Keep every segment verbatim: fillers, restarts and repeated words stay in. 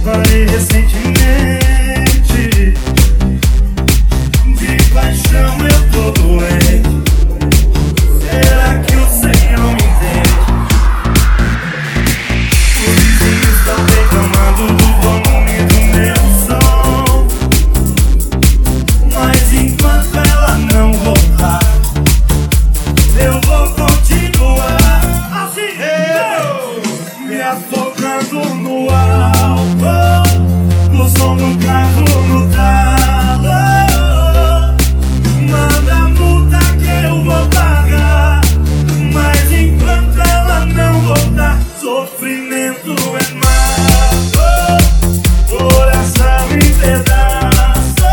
separei recentemente. De paixão eu tô doente. Será que o Senhor me entende? Os vizinhos estão reclamando do volume do meu som, mas enquanto ela não voltar, eu vou continuar assim, eu me afogando no álcool, no som do carro, no talo. Manda a multa que eu vou pagar, mas enquanto ela não voltar, sofrimento é mato, coração em pedaço.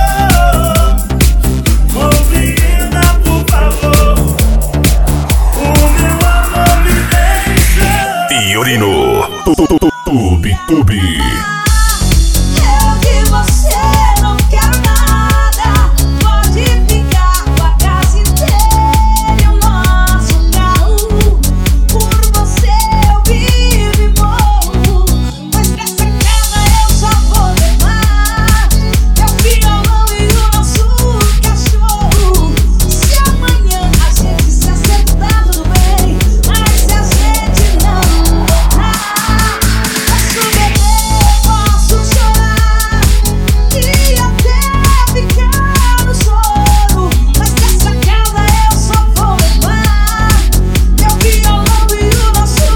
Compreenda, por favor, o meu amor me deixa. Fiorino, Tube Tube. Eu que você não quer nada, pode ficar com a casa inteira e o nosso carro. Por você eu vivo e morro, mas nessa casa eu só vou levar meu violão e o nosso cachorro. Se amanhã a gente se acertar, tudo bem, mas se a gente não voltar, posso beber, posso chorar e até ficar no choro, mas nessa casa eu só vou levar meu violão e o nosso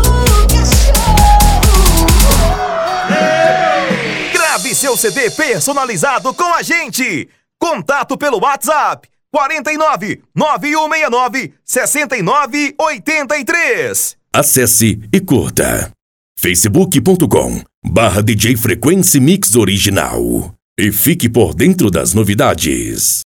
cachorro. Grave seu C D personalizado com a gente. Contato pelo WhatsApp quarenta e nove, nove um seis nove, sessenta e nove oitenta e três. Acesse e curta facebook ponto com barra D J Frequência Mix Original e fique por dentro das novidades.